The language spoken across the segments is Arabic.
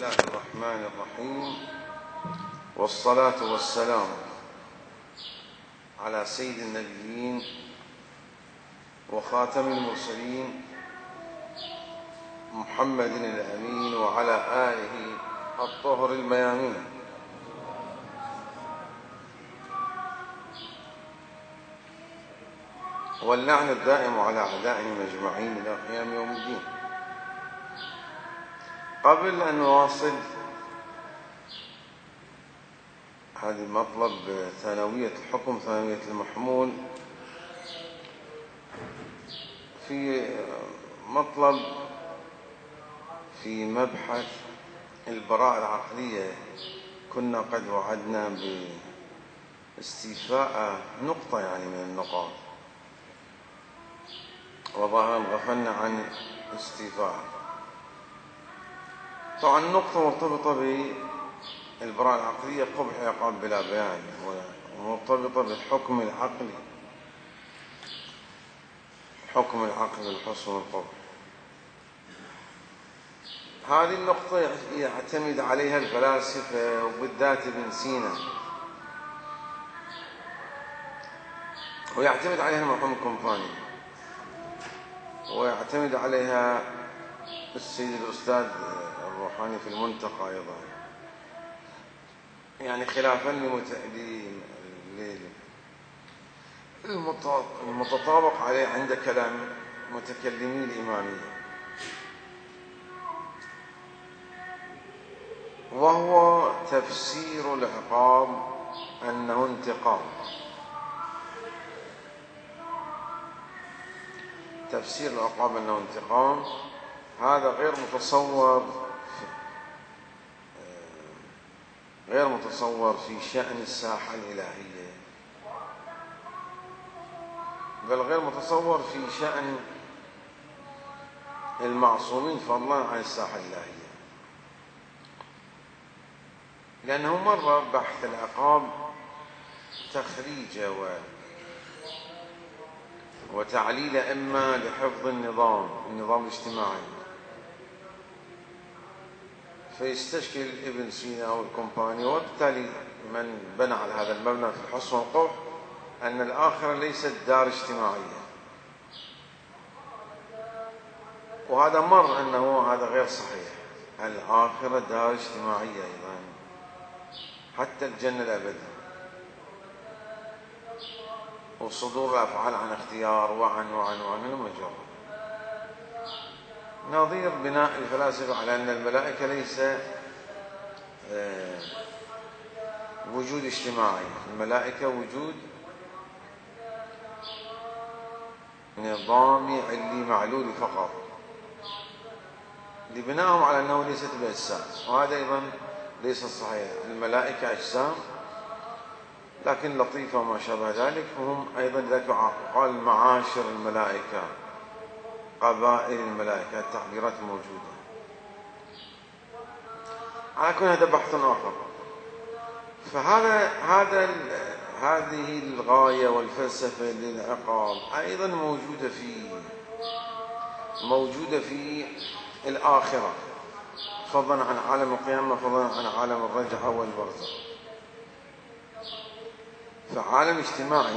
الله الرحمن الرحيم، والصلاة والسلام على سيد النبيين وخاتم المرسلين محمد الأمين وعلى آله الطهر الميامين. واللعن الدائم على أعدائهم أجمعين إلى قيام يوم الدين. قبل أن نواصل هذه مطلب ثانوية الحكم، ثانوية المحمول، في مطلب في مبحث البراءة العقلية كنا قد وعدنا باستيفاء نقطة من النقاط، وظاهرا غفلنا عن استيفاء. طبعا النقطة مرتبطة بالبراءة العقلية، قبح عقاب بلا بيان، ومرتبطة بالحكم العقلي، حكم العقل الحسن والقبح. هذه النقطة يعتمد عليها الفلاسفة وبالذات ابن سينا، ويعتمد عليها محمد القمطاني، ويعتمد عليها السيد الأستاذ الروحاني في المنتقى أيضا، خلافا المتطابق عليه عند كلام متكلمي الإمامية، وهو تفسير العقاب أنه انتقام. تفسير العقاب أنه انتقام هذا غير متصور في شأن الساحة الإلهية، بل غير متصور في شأن المعصومين فضلا عن الساحة الإلهية. لأنه مر بحث العقاب تخريجه وتعليل إما لحفظ النظام الاجتماعي، فيستشكل ابن سينا والكومباني وبالتالي من بنى على هذا المبنى في الحسن والقبح أن الآخرة ليست دار اجتماعية، وهذا مر أنه هذا غير صحيح. الآخرة دار اجتماعية أيضا، حتى الجنة الأبدية، وصدور الأفعال عن اختيار وعن المجرد، نظير بناء الفلاسفة على أن الملائكة ليس وجود اجتماعي، الملائكة وجود نظامي علي معلولي فقط، لبناءهم على أنه ليست بأجسام، وهذا أيضا ليس صحيح. الملائكة أجسام لكن لطيفة وما شابه ذلك، فهم أيضا ذلك قال معاشر الملائكة، قبائل الملائكة، التعبيرات موجودة. على كل هذا بحث آخر. هذه الغاية والفلسفة للعقاب أيضا موجودة في الآخرة، فضلا عن عالم القيامة، فضلا عن عالم الرجعة والبرزخ، فعالم اجتماعي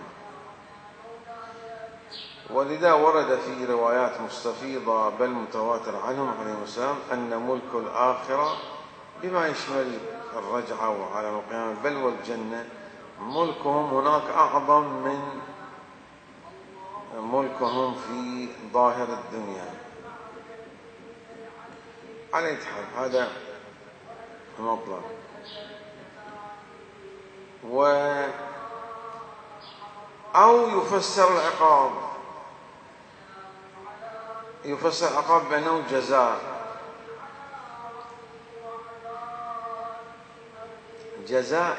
ولذا ورد في روايات مستفيضة بل متواتر عنهم عليهم السلام أن ملك الآخرة بما يشمل الرجعة وعالم القيامة بل والجنة، ملكهم هناك أعظم من ملكهم في ظاهر الدنيا. على أي حال هذا مطلب. أو يفسر العقاب بأنه جزاء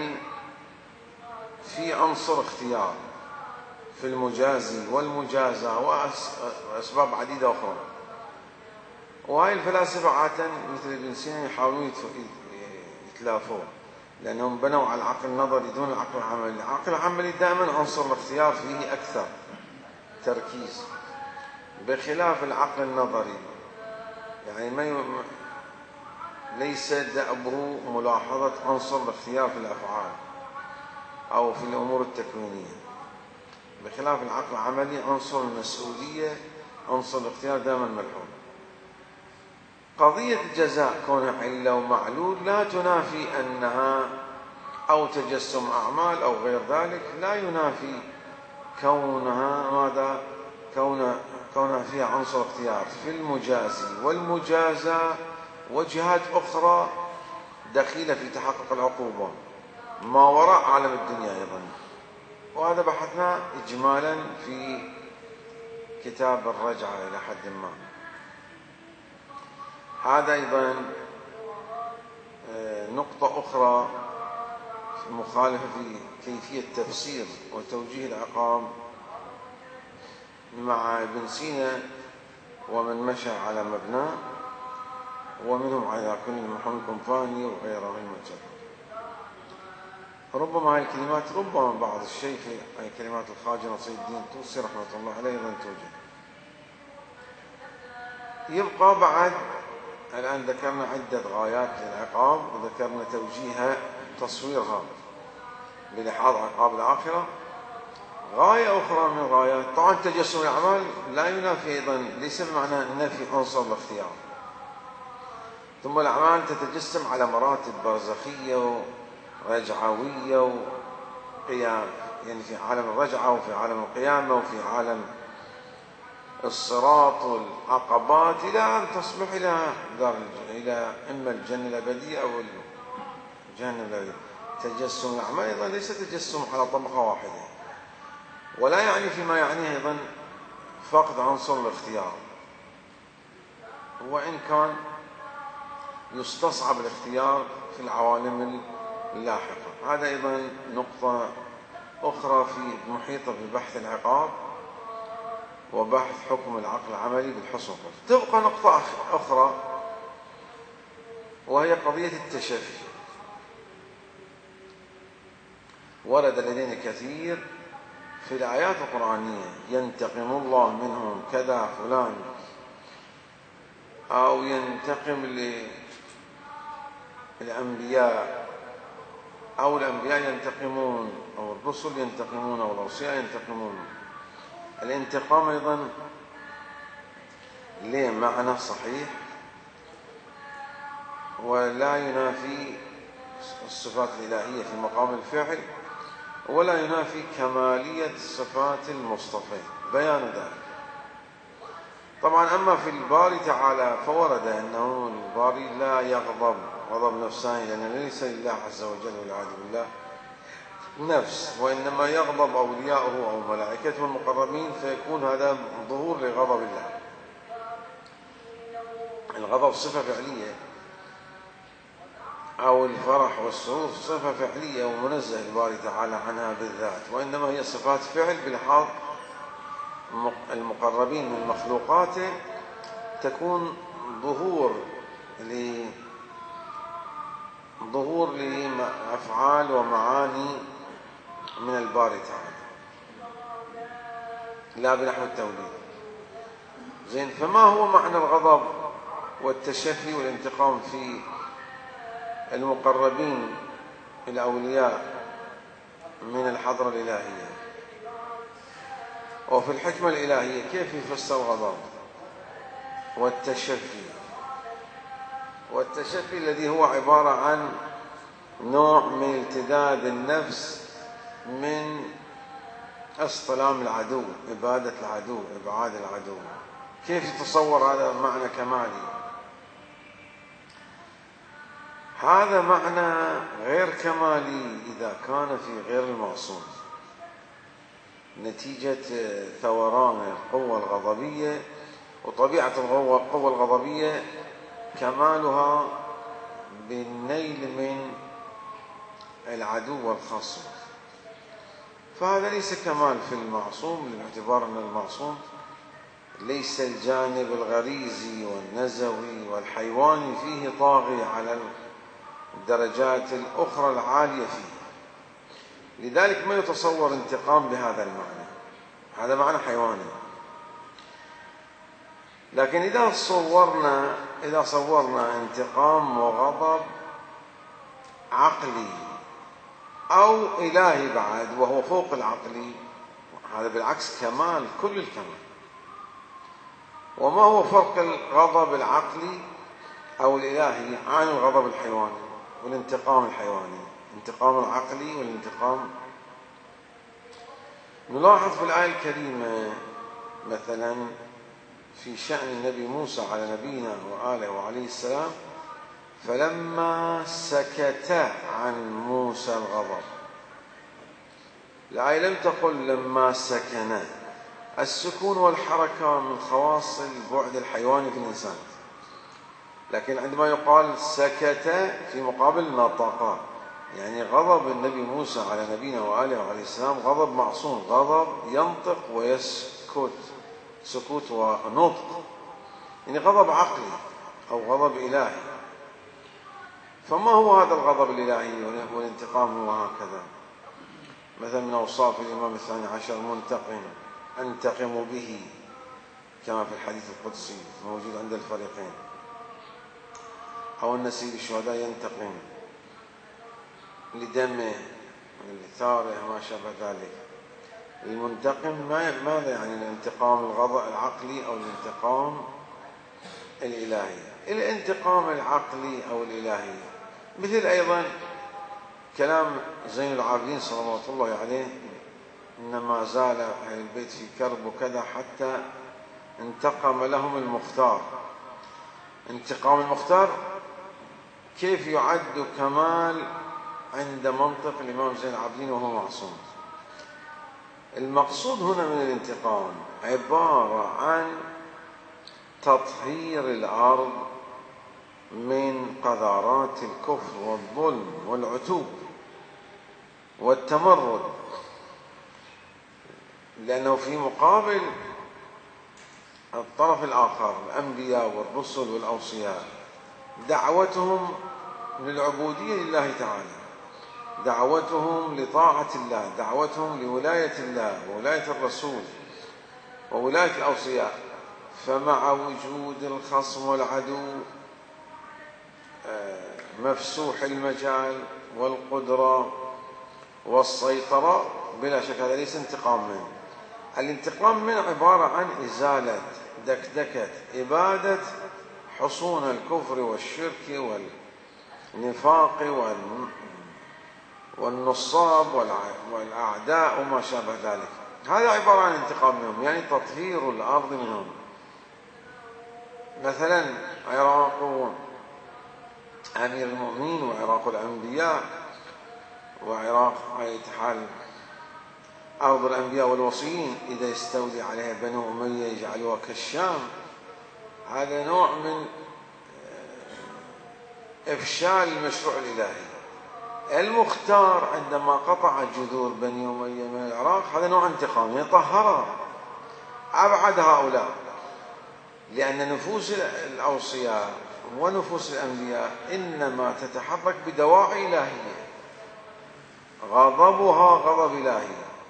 في عنصر اختيار في المجازي والمجازى وأسباب عديدة أخرى. وهاي الفلاسفة عادة مثل ابن سينا يحاولون يتلافون، لأنهم بنوا على العقل النظري دون العقل العملي. العقل العملي دائما عنصر الاختيار فيه أكثر تركيز، بخلاف العقل النظري. ليس دأبه ملاحظة عنصر الاختيار في الأفعال أو في الأمور التكوينية، بخلاف العقل العملي عنصر المسؤولية، عنصر الاختيار دائما ملحوظ. قضية الجزاء كونها علة ومعلول لا تنافي أنها أو تجسم أعمال أو غير ذلك، لا ينافي كونها ماذا؟ كونها فيها عنصر اختيار في المجازي والمجازى وجهات أخرى دخيلة في تحقق العقوبة ما وراء عالم الدنيا أيضا، وهذا بحثنا إجمالا في كتاب الرجعة إلى حد ما. هذا أيضا نقطة أخرى مخالفة في كيفية تفسير وتوجيه العقاب مع ابن سينا ومن مشى على مبناه، ومنهم على كل محمد كنفاني وغيره من المجرد. ربما هذه الكلمات ربما بعض الشيء في كلمات الخواجة نصير الدين الطوسي رحمة الله عليه أيضا توجد. يبقى بعد الآن ذكرنا عدة غايات للعقاب وذكرنا توجيهها تصويرها بلحاظ عقاب الآخرة. غاية أخرى من الغايات طبعا تجسم الأعمال لا ينافي أيضا، ليس بمعنى نفي عنصر الاختيار. ثم الأعمال تتجسم على مراتب برزخية ورجعوية وقيام، يعني في عالم الرجعة وفي عالم القيامة وفي عالم الصراط والعقبات إلى أن تصبح إلى إما الجنة الأبدية أو الجهنم الأبدية. تجسم الأعمال أيضا ليس تجسم على طبقة واحدة، ولا يعني فيما يعنيه أيضا فقد عنصر الاختيار، وإن كان يستصعب الاختيار في العوالم اللاحقة. هذا أيضا نقطة أخرى في محيطة ببحث العقاب وبحث حكم العقل العملي بالحسن. تبقى نقطة أخرى وهي قضية التشفي. ورد لدينا كثير في الآيات القرآنية ينتقم الله منهم كذا فلان، أو ينتقم للأنبياء، أو الأنبياء ينتقمون، أو الرسل ينتقمون، أو الأوصياء ينتقمون. الانتقام أيضا له معنى صحيح ولا ينافي الصفات الإلهية في مقام الفعل، ولا ينافي كمالية صفات المصطفى، بيان ذلك. طبعا أما في الباري تعالى فورد أنه الباري لا يغضب غضب نفساني، لأن ليس لله عز وجل والعياذ بالله نفس، وإنما يغضب أولياؤه أو ملائكته المقربين، فيكون هذا ظهور لغضب الله. الغضب صفة فعلية، أو الفرح والسرور صفة فعلية ومنزه الباري تعالى عنها بالذات، وإنما هي صفات فعل بلحاظ المقربين من مخلوقاته تكون ظهور لأفعال ومعاني من الباري تعالى لا بنحو التوليد. زين، فما هو معنى الغضب والتشفي والانتقام في المقربين الأولياء من الحضرة الإلهية وفي الحكمة الإلهية؟ كيف يفسر الغضب والتشفي؟ والتشفي الذي هو عبارة عن نوع من التذاذ النفس من اصطلام العدو، إبادة العدو، إبعاد العدو. كيف يتصور هذا معنى كمالي؟ هذا معنى غير كمالي إذا كان في غير المعصوم، نتيجة ثوران القوة الغضبية. وطبيعة القوة الغضبية كمالها بالنيل من العدو والخصم، فهذا ليس كمال في المعصوم، باعتبار أن المعصوم ليس الجانب الغريزي والنزوي والحيواني فيه طاغي على الدرجات الأخرى العالية فيه، لذلك ما يتصور انتقام بهذا المعنى، هذا معنى حيواني. لكن إذا صورنا انتقام وغضب عقلي أو إلهي بعد وهو فوق العقلي، هذا بالعكس كمال، كل الكمال. وما هو فرق الغضب العقلي أو الإلهي عن الغضب الحيواني والانتقام الحيواني؟ الانتقام العقلي والانتقام، نلاحظ في الآية الكريمة مثلا في شأن النبي موسى على نبينا وآله وعليه السلام: فلما سكت عن موسى الغضب. الآية لم تقل لما سكن. السكون والحركة من خواص البعد الحيواني في الإنسان، لكن عندما يقال سكت في مقابل نطق، يعني غضب النبي موسى على نبينا وآله وعليه السلام غضب معصوم، غضب ينطق ويسكت، سكوت ونطق، يعني غضب عقلي أو غضب إلهي. فما هو هذا الغضب الإلهي والانتقام وهكذا؟ مثلا من أوصاف الإمام الثاني عشر: منتقم، أنتقم به، كما في الحديث القدسي موجود عند الفريقين. أو النسيب الشهداء ينتقم لدمه لثاره ما شابه ذلك. المنتقم ماذا يعني؟ الانتقام الغضب العقلي أو الانتقام الإلهي؟ الانتقام العقلي أو الإلهي مثل أيضا كلام زين العابدين صلوات الله عليه: إنما زال أهل البيت في كرب وكذا حتى انتقم لهم المختار. انتقام المختار كيف يعد كمال عند منطق الإمام زين العابدين وهو معصوم؟ المقصود هنا من الانتقام عبارة عن تطهير الأرض من قذارات الكفر والظلم والعتو والتمرد، لأنه في مقابل الطرف الآخر الأنبياء والرسل والأوصياء دعوتهم للعبودية لله تعالى، دعوتهم لطاعة الله، دعوتهم لولاية الله وولاية الرسول وولاية الأوصياء. فمع وجود الخصم والعدو مفسوح المجال والقدرة والسيطرة، بلا شك هذا ليس انتقام منه. الانتقام منه عبارة عن إزالة دكدكة إبادة حصون الكفر والشرك والنفاق والنصاب والأعداء وما شابه ذلك. هذا عبارة عن انتقام منهم، يعني تطهير الأرض منهم. مثلا عراق أمير المؤمنين وعراق الأنبياء وعراق على حال أرض الأنبياء والوصيين إذا يستولي عليها بنو أمية يجعلوها كالشام، هذا نوع من إفشال المشروع الإلهي. المختار عندما قطع جذور بني أمية من العراق هذا نوع انتقام، يطهرها، أبعد هؤلاء، لأن نفوس الأوصياء ونفوس الأنبياء إنما تتحرك بدواعي إلهية، غضبها غضب إلهي،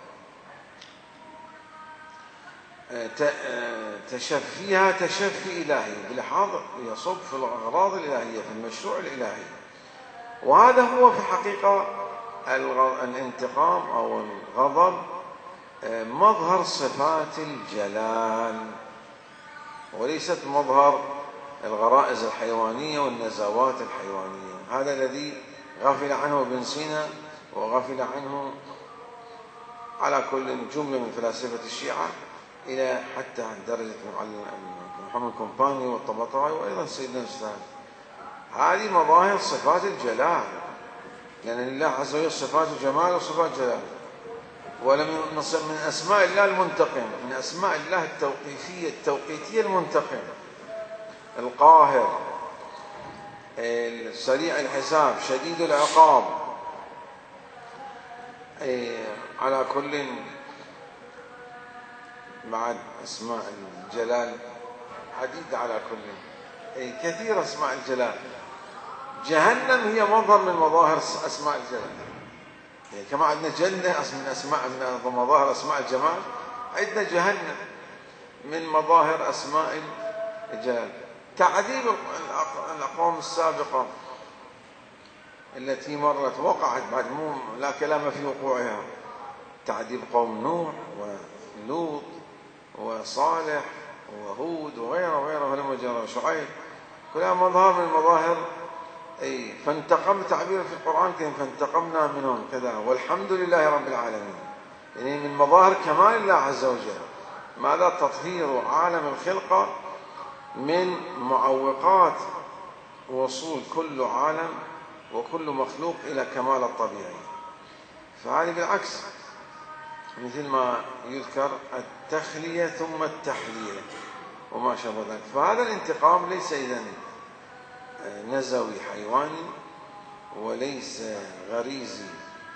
تشفيها تشفي إلهي، بالحاضر يصب في الأغراض الإلهية في المشروع الإلهي. وهذا هو في الحقيقة الانتقام أو الغضب مظهر صفات الجلال، وليست مظهر الغرائز الحيوانية والنزوات الحيوانية. هذا الذي غفل عنه ابن سينا وغفل عنه على كل جملة من فلاسفة الشيعة إلى حتى درجة محمد كومباني والطبطاوي وأيضا سيدنا الأستاذ. هذه مظاهر صفات الجلال، لأن لله عز وجل صفات جمال وصفات جلال. ولم من أسماء الله المنتقم، من أسماء الله التوقيتية المنتقم، القاهر، سريع الحساب، شديد العقاب. على كل بعد أسماء الجلال عديدة، على كل كثير أسماء الجلال. جهنم هي مظهر من مظاهر أسماء الجلال، يعني كما عندنا جنة من مظاهر أسماء الجمال، عندنا جهنم من مظاهر أسماء الجلال. تعذيب الأقوام السابقة التي مرت وقعت بعد، لا كلام في وقوعها. تعذيب قوم نوح ولوط وصالح وهود وغيره ولما جرى شعيب، كلها مظاهر من مظاهر فانتقم. تعبير في القرآن الكريم فانتقمنا منهم كذا والحمد لله رب العالمين، يعني من مظاهر كمال الله عز وجل. ماذا؟ تطهير عالم الخلقة من معوقات وصول كل عالم وكل مخلوق إلى كمال الطبيعي. فهذه بالعكس، مثل ما يذكر التخلية ثم التحلية وما شابه ذلك. فهذا الانتقام ليس إذن نزوي حيواني، وليس غريزي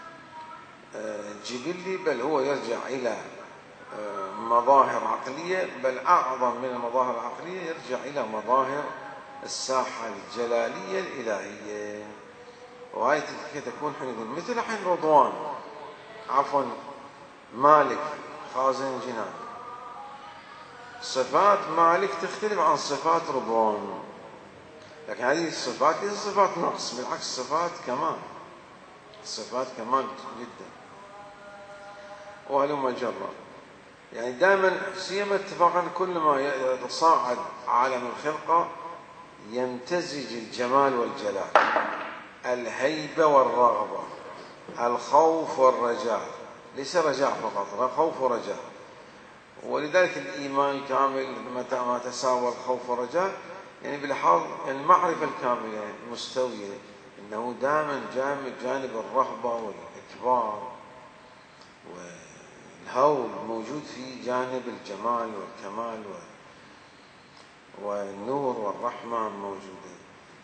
جبلي، بل هو يرجع إلى مظاهر عقلية، بل أعظم من المظاهر العقلية يرجع إلى مظاهر الساحة الجلالية الإلهية. وهي تكون حين مثل حين رضوان، عفوا مالك خازن الجنان، صفات مالك تختلف عن صفات رضوان، لكن هذه الصفات ليست صفات نقص، بالعكس صفات كمال، صفات كمال جدا. وهلم جرا، يعني دائما سيما اتفاقا كل ما يتصاعد عالم الخلقة يمتزج الجمال والجلال، الهيبة والرغبة، الخوف والرجاء، ليس رجاء فقط، لا خوف ورجاء. ولذلك الإيمان الكامل متى ما تساوى الخوف والرجاء، يعني بلحاظ المعرفة الكاملة المستوية، إنه دائما جانب الرهبة والإكبار والهول موجود في جانب الجمال والكمال والنور والرحمة موجودة.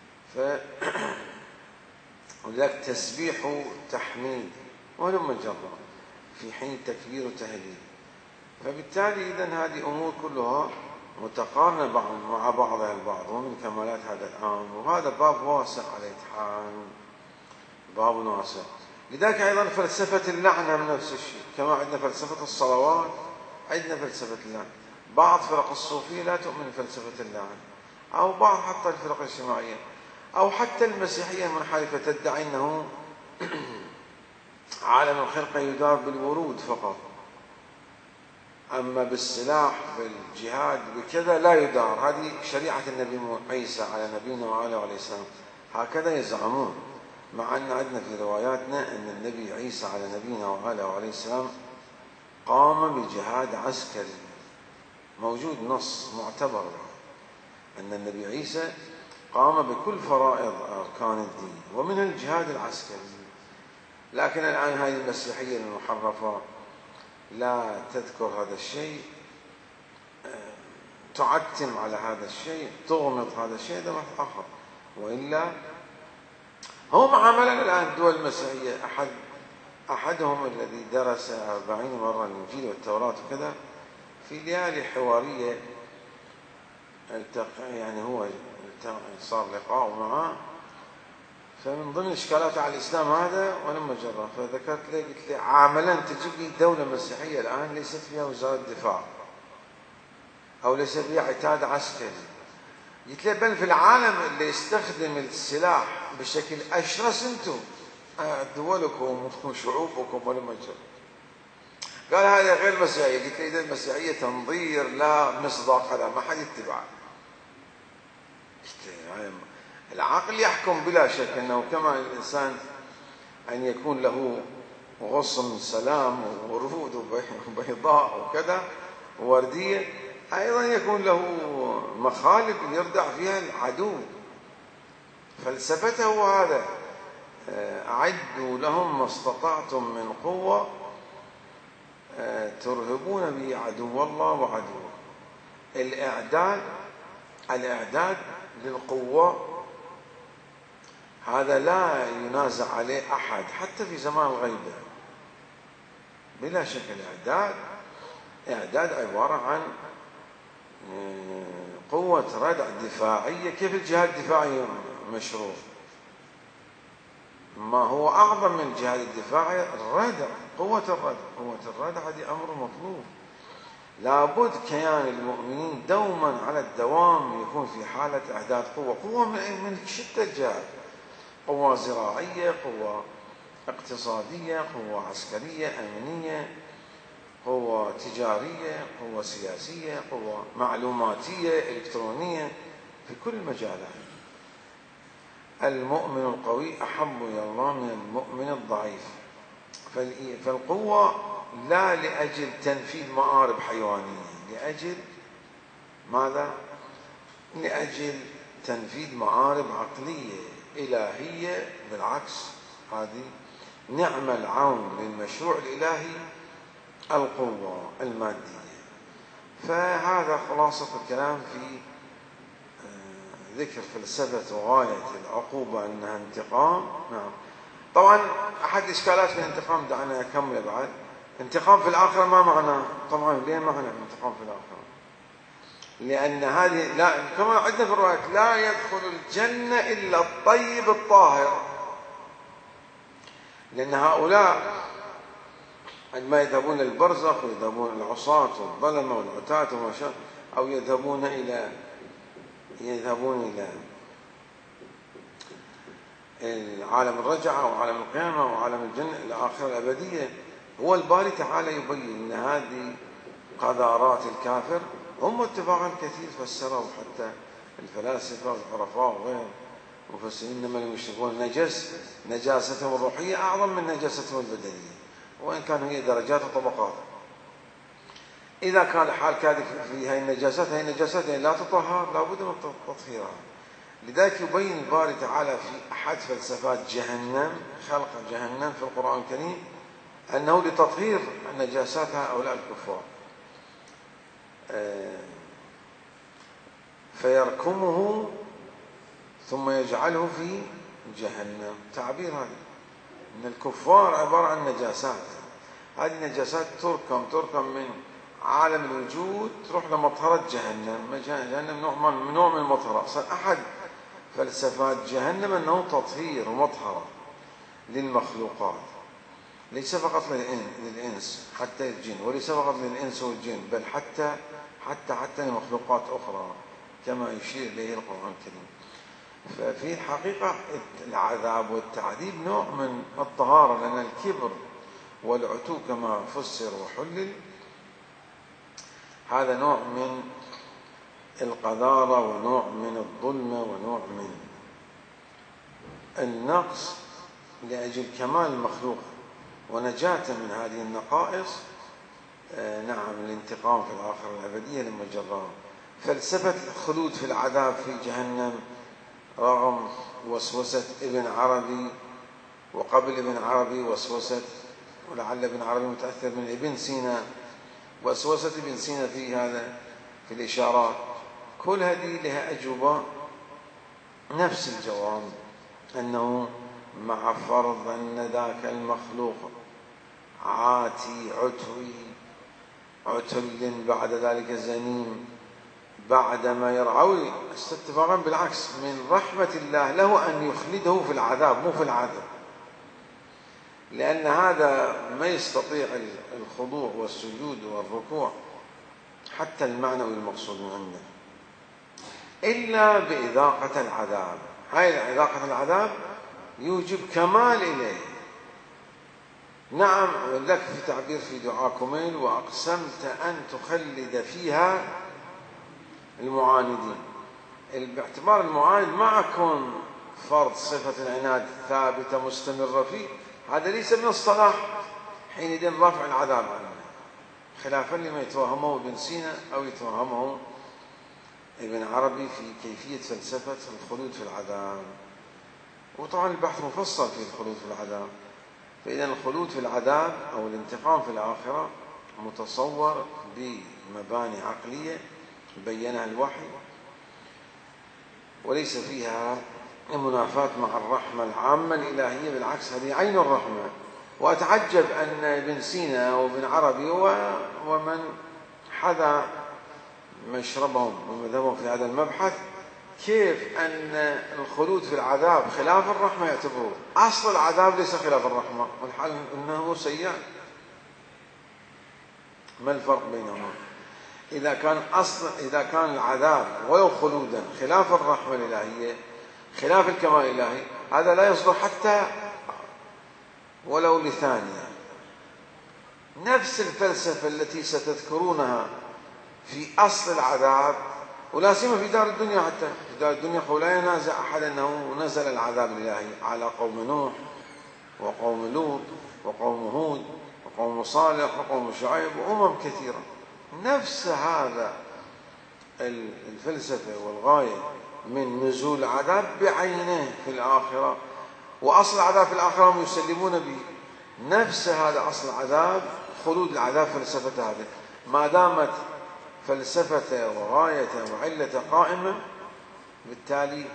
ولذلك تسبيح تحميد ولما جرى في حين تكبير وتهليل. فبالتالي إذن هذه أمور كلها متقارنة مع بعضها البعض، ومن كمالات هذا الأمر. وهذا باب واسع على الاتحان، باب واسع. لذلك أيضا فلسفة اللعنة من نفس الشيء، كما عندنا فلسفة الصلوات عندنا فلسفة اللعنة. بعض فرق الصوفية لا تؤمن بفلسفة اللعنة، أو بعض حتى الفرق الاجتماعية أو حتى المسيحية المنحرفة تدعي أنه عالم الخلقة يدار بالورود فقط، أما بالسلاح بالجهاد بكذا لا يدار. هذه شريعة النبي عيسى على نبينا وعلى عليه السلام، هكذا يزعمون، مع أن عندنا في رواياتنا أن النبي عيسى على نبينا وعلى عليه السلام قام بجهاد عسكري، موجود نص معتبر أن النبي عيسى قام بكل فرائض أركان الدين ومنها الجهاد العسكري. لكن الآن هذه المسيحية المحرفة لا تذكر هذا الشيء، تعتم على هذا الشيء، تغمض هذا الشيء، هذا بحث آخر. وإلا هم عملا الآن الدول المسيحية، أحدهم الذي درس 40 مرة الإنجيل والتوراة وكذا، في ليالي حوارية يعني هو صار لقاء معه، فمن ضمن إشكالات على الإسلام هذا ولما جرى، فذكرت له قلت له عاملا تجيب لي دولة مسيحية الآن ليست فيها وزارة دفاع أو ليس فيها عتاد عسكري، قلت له بل في العالم اللي يستخدم السلاح بشكل أشرس أنتم دولكم وشعوبكم ولما جرى. قال هذا غير مسيحية. قلت له إذا المسيحية تنظير لا مصداق لها، ما حد يتبعها. العقل يحكم بلا شك أنه كما الإنسان أن يكون له غصن سلام وورود وبيضاء وكذا ووردية، أيضا يكون له مخالب يردع فيها العدو. فلسفته هذا أعدوا لهم ما استطعتم من قوة ترهبون به عدو الله وعدوه. الإعداد للقوة هذا لا ينازع عليه أحد حتى في زمان الغيبة، بلا شك. إعداد عبارة عن قوة ردع دفاعية. كيف الجهاد الدفاعي مشروع؟ ما هو أعظم من الجهاد الدفاعي الردع، قوة الردع. قوة الردع هذه أمر مطلوب. لابد كيان المؤمنين دوما على الدوام يكون في حالة إعداد قوة من شتى الجهات، قوة زراعية، قوة اقتصادية، قوة عسكرية، أمنية، قوة تجارية، قوة سياسية، قوة معلوماتية، إلكترونية، في كل المجالات. المؤمن القوي أحب إلى الله من المؤمن الضعيف. فالقوة لا لأجل تنفيذ مآرب حيوانية، لأجل ماذا؟ لأجل تنفيذ مآرب عقلية إلهية. بالعكس، هذه نعم العون للمشروع الإلهي القوة المادية. فهذا خلاصة الكلام في ذكر فلسفة وغاية العقوبة أنها انتقام. نعم، طبعا أحد إشكالات في الانتقام، دعنا أكمل بعد. انتقام في الآخرة ما معناه؟ طبعا ليه معنى الانتقام في الآخرة؟ لأن هذه لا، كما عندنا في الروايات، لا يدخل الجنة إلا الطيب الطاهر. لأن هؤلاء عندما يذهبون البرزخ ويذهبون العصاة والظلمة والعتاة وما شاء، أو يذهبون إلى عالم الرجعة وعالم القيامة وعالم الجنة إلى آخر الأبدية، هو الباري تعالى يبين أن هذه قذارات الكافر. هم اتفاقا كثير فسروا، حتى الفلاسفة والعرفاء وغير مفسرين، إنما المشركون نجاستهم الروحية أعظم من نجاستهم البدنية، وإن كان هي درجات وطبقات. إذا كان الحال كذلك في هذه النجاسات، هذه النجاسات لا تطهر، لا بد من تطهيرها. لذلك يبين الباري تعالى في أحد فلسفات جهنم، خلق جهنم في القرآن الكريم، أنه لتطهير نجاسات هؤلاء الكفار. فيركمه ثم يجعله في جهنم. تعبير هذا أن الكفار عبارة عن نجاسات، هذه النجاسات تركم من عالم الوجود تروح لمطهرة جهنم. جهنم نوع من المطهرة. أصلا أحد فلسفات جهنم أنه تطهير ومطهرة للمخلوقات، ليس فقط للإنس، حتى الجن، وليس فقط للإنس والجن، بل حتى لمخلوقات أخرى، كما يشير إليه القرآن الكريم. ففي الحقيقة العذاب والتعذيب نوع من الطهارة، لأن الكبر والعتو كما فسر وحلل هذا نوع من القذارة، ونوع من الظلمة، ونوع من النقص لأجل كمال المخلوق ونجاة من هذه النقائص. نعم، الانتقام في الآخرة الأبدية لما جراه. فلسفة الخلود في العذاب في جهنم، رغم وسوسة ابن عربي، وقبل ابن عربي وسوسة، ولعل ابن عربي متأثر من ابن سينا، وسوسة ابن سينا في هذا في الإشارات، كل هذه لها أجوبة نفس الجواب، أنه مع فرض أن ذاك المخلوق عاتي عتل بعد ذلك زنيم، بعدما يرعوي اتفاقا بالعكس، من رحمة الله له أن يخلده في العذاب، مو في العذاب، لأن هذا ما يستطيع الخضوع والسجود والركوع حتى المعنوي المقصود من عنده إلا بإذاقة العذاب. هاي إذاقة العذاب يوجب كمال إليه. نعم، لك في تعبير في دعاء كميل: وأقسمت أن تخلد فيها المعاندين. باعتبار المعاند مع كون فرض صفة العناد ثابتة مستمرة فيه، هذا ليس من الصلاح حينئذ رفع العذاب عنه، خلافا لما يتوهمه ابن سينا أو يتوهمه ابن عربي في كيفية فلسفة الخلود في العذاب. وطبعا البحث مفصل في الخلود في العذاب. فإذا الخلود في العذاب أو الانتقام في الآخرة متصور بمباني عقلية بينها الوحي، وليس فيها منافاة مع الرحمة العامة الإلهية، بالعكس هذه عين الرحمة. وأتعجب أن ابن سينا وابن عربي ومن حذا مشربهم ومذهبهم في هذا المبحث، كيف أن الخلود في العذاب خلاف الرحمة يعتبروه. أصل العذاب ليس خلاف الرحمة، والحال أنه سيئ. ما الفرق بينهما؟ إذا كان العذاب ولو خلودا خلاف الرحمة الإلهية، خلاف الكمال الإلهي، هذا لا يصدر حتى ولو لثانية. نفس الفلسفة التي ستذكرونها في أصل العذاب، ولا سيما في دار الدنيا، حتى في دار الدنيا لا ينازع أحد أنه نزل العذاب الإلهي على قوم نوح وقوم لوط وقوم هود وقوم صالح وقوم شعيب وأمم كثيرة. نفس هذا الفلسفة والغاية من نزول العذاب بعينه في الآخرة، وأصل العذاب في الآخرة هم يسلمون به. نفس هذا أصل العذاب، خلود العذاب، فلسفة هذه ما دامت فلسفة وغاية وعلة قائمة، بالتالي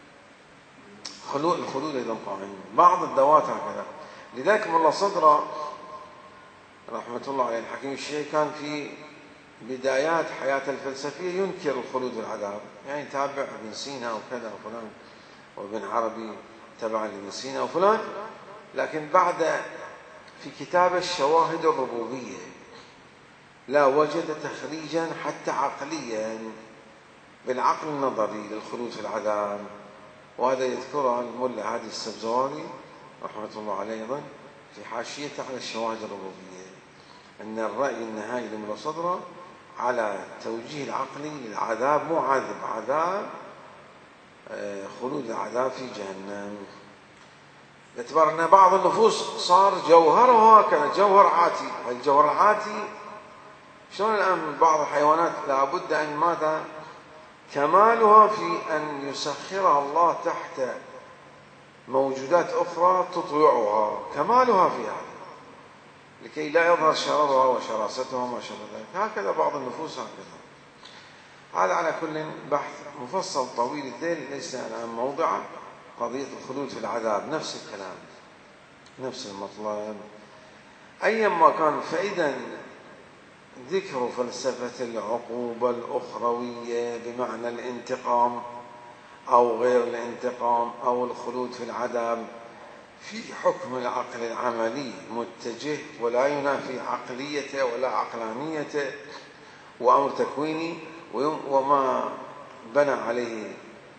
الخلود أيضا قائم. بعض الذوات هكذا. لذلك ملا صدرة رحمة الله عليه الحكيم الشيعي كان في بدايات حياته الفلسفية ينكر الخلود والعذاب، يعني تابع ابن سينا وكذا وفلان، وابن عربي تبع لابن سينا وفلان، لكن بعد في كتاب الشواهد الربوبية لا وجد تخريجا حتى عقليا بالعقل النظري للخلود في العذاب. وهذا يذكره الملا هادي السبزواري رحمة الله عليه أيضا في حاشيته على الشواهد الربوبية، أن الرأي النهائي لملا صدرة على توجيه العقلي للعذاب، مو عذاب خلود العذاب في جهنم، باعتبار أن بعض النفوس صار جوهرها هكذا جوهر عاتي. الجوهر العاتي شلون الآن بعض الحيوانات لابد أن ماذا كمالها في أن يسخرها الله تحت موجودات أخرى تطيعها، كمالها في هذا لكي لا يظهر شررها وشراستها وما شابه ذلك. هكذا بعض النفوس هكذا. هذا على كل بحث مفصل طويل الذيل، ليس الآن موضعه. قضية الخلود في العذاب نفس الكلام، نفس المطلب أيا ما كان. فإذا ذكر فلسفة العقوبة الأخروية بمعنى الانتقام أو غير الانتقام أو الخلود في العذاب في حكم العقل العملي متجه، ولا ينافي عقليته ولا عقلانيته وأمر تكويني، وما بنى عليه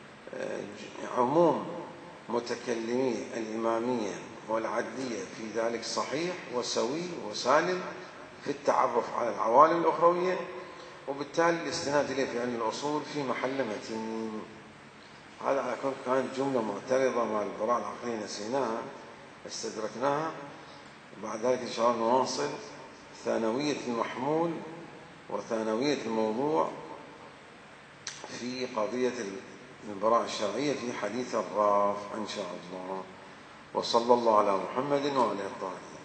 عموم متكلمي الإمامية والعدلية في ذلك صحيح وسوي وسالم في التعرف على العوالم الأخروية، وبالتالي الاستناد إليه في علم الأصول في محل متين. هذا على كل كانت جملة معترضة مع البراءة العقلية نسيناها استدركناها. وبعد ذلك إن شاء الله نواصل ثانوية المحمول وثانوية الموضوع في قضية البراءة الشرعية في حديث الرافع إن شاء الله. وصلى الله على محمد وعلى آله الطاهرين.